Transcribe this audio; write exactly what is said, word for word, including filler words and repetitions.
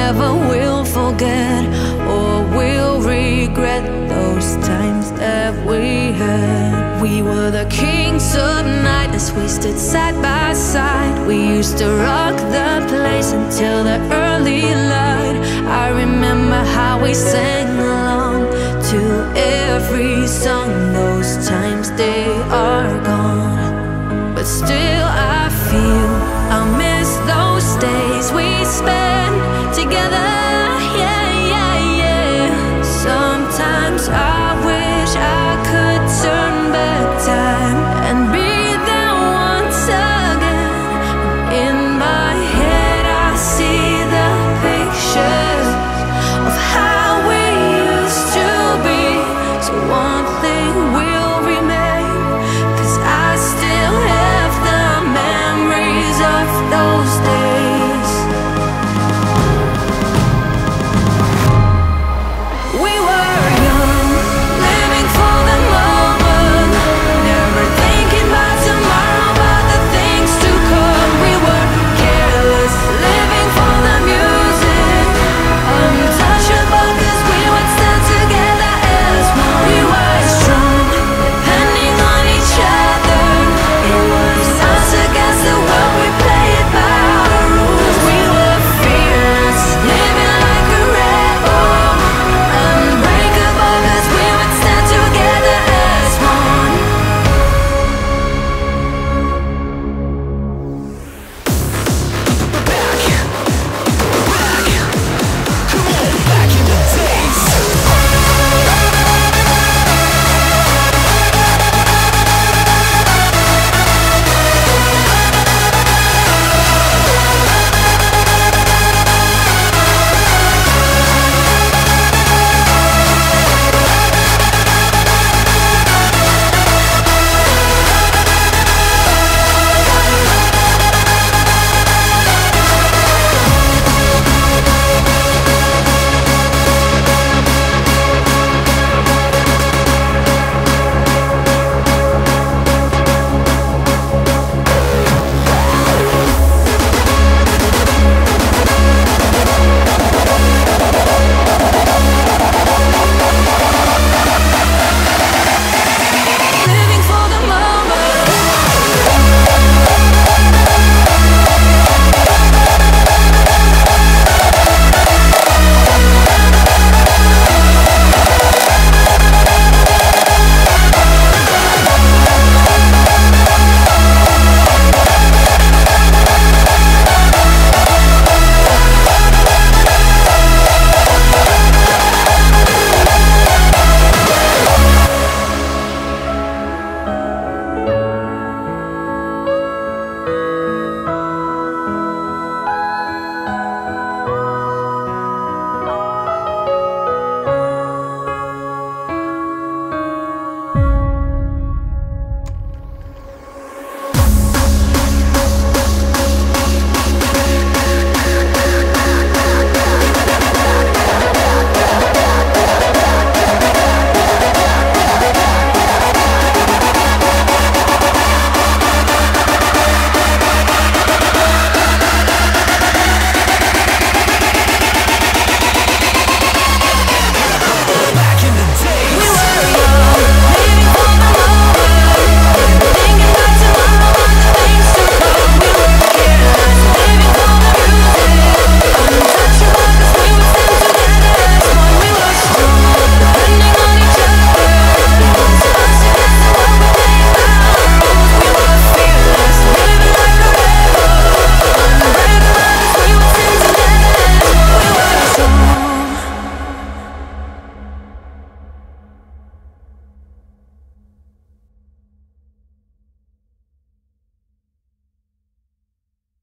never will forget or will regret those times that we had. We were the kings of night as we stood side by side. We used to rock the place until the early light. I remember how we sang along to every song. Those times, they are gone, but still I feel I'll miss those days we spent together. Yeah, yeah, yeah. Sometimes I wish I could turn back time.